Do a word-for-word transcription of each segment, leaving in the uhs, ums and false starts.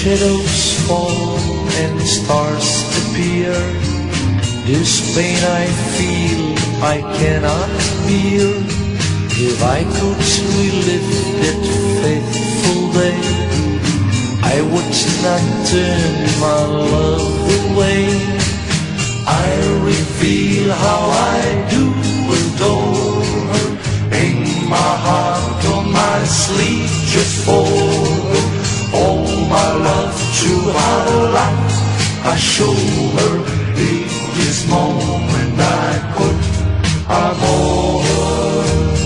shadows fall and stars appear. This pain I feel I cannot bear. If I could relive that faithful day, I would not turn my love away. I reveal how I do adore her, hang my heart on my sleeve just for her. All my love throughout her life I show her. In this moment I put amor her.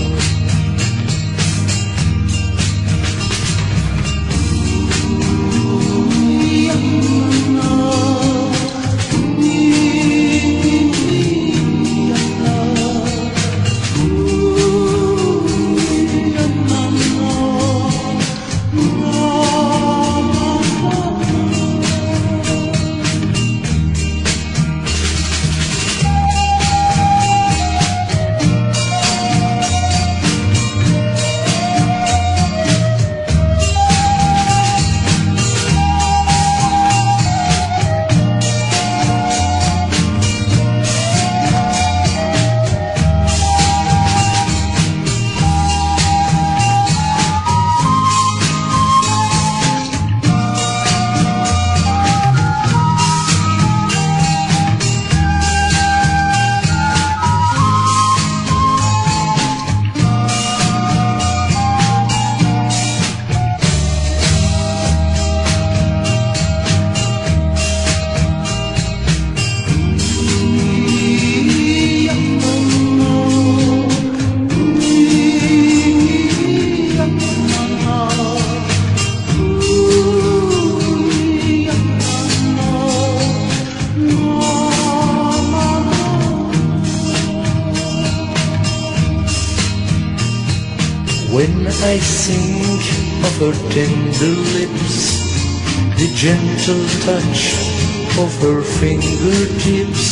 When I think of her tender lips, the gentle touch of her fingertips,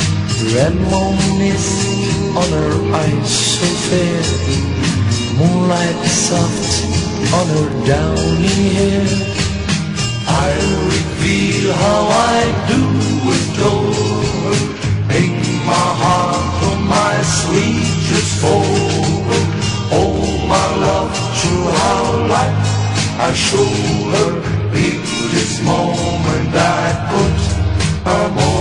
reminisce on her eyes so fair, moonlight soft on her downy hair. I reveal how I do adore her, hang my heart on my sleeve just for her. All my love throughout life I show her. In this moment I put amor.